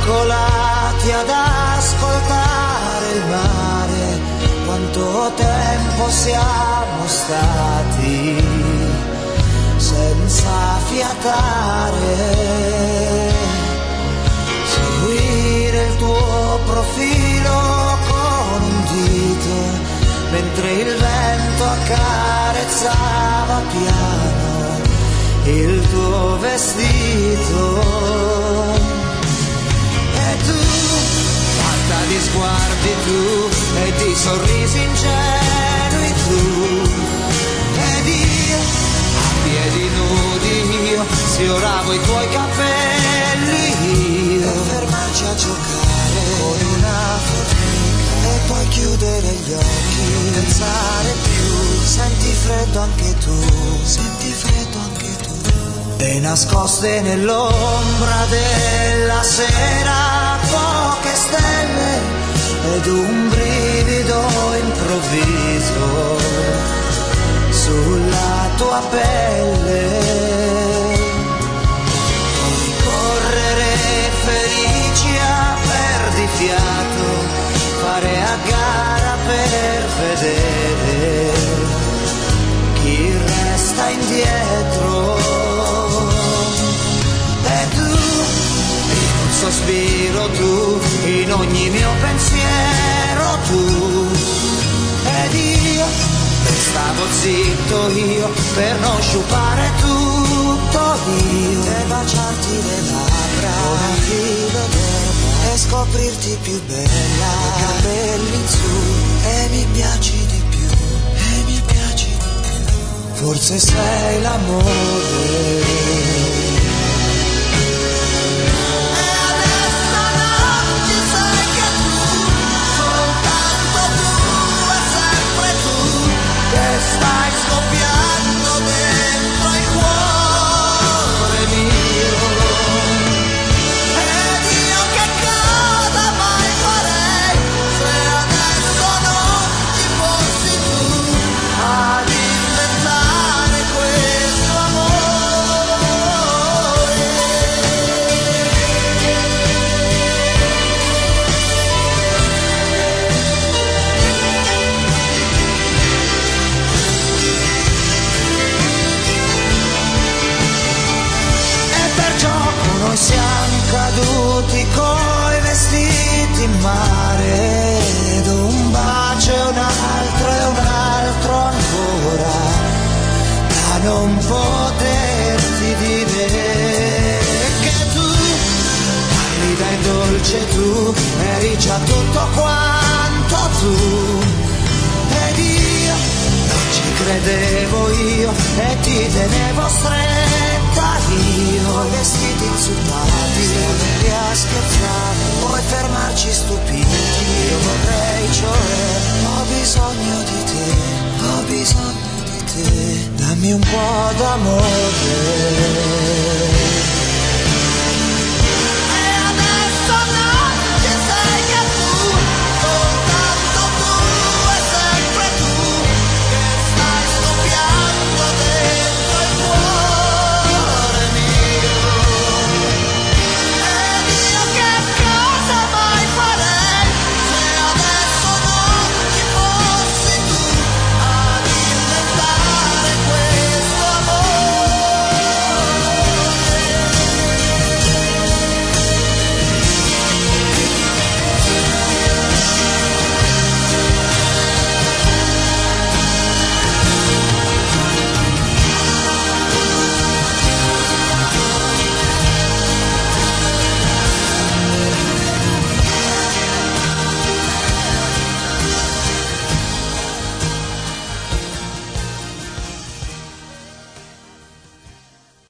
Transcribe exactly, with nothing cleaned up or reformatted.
coccolati ad ascoltare il mare, quanto tempo siamo stati senza fiatare, seguire il tuo profilo con un dito, mentre il vento accarezzava piano il tuo vestito. E tu, fatta di sguardi tu, e di sorrisi ingenui tu, ed io, a piedi nudi io, sfioravo i tuoi capelli io, per fermarci a giocare con una formica e poi chiudere gli occhi, pensare più, senti freddo anche tu, senti freddo anche tu, e nascoste nell'ombra della sera poche stelle ed un brivido improvviso sulla tua pelle. Puoi correre felici a perdifiato, fare a gara per vedere chi resta indietro. E tu, in un sospiro tu, in ogni mio pensiero tu, ed io restavo zitto io per non sciupare tutto io, e baciarti le labbra con un filo d'erba e scoprirti più bella, capelli in su, e mi piaci di più, e mi piaci di più, forse sei l'amore. Stai scoppiando dentro il cuore mio, ed io che cosa mai farei se adesso non ci fossi tu ad inventare questo amore. Noi siamo caduti coi vestiti in mare, ed un bacio e un altro e un altro ancora, da non poterti dire che tu pallida e dolce tu, eri già tutto quanto tu, ed io non ci credevo io e ti tenevo stretta io, vestiti insultati, stati a scherzare, puoi fermarci stupiti, io vorrei, cioè, ho bisogno di te, ho bisogno di te, dammi un po' d'amore.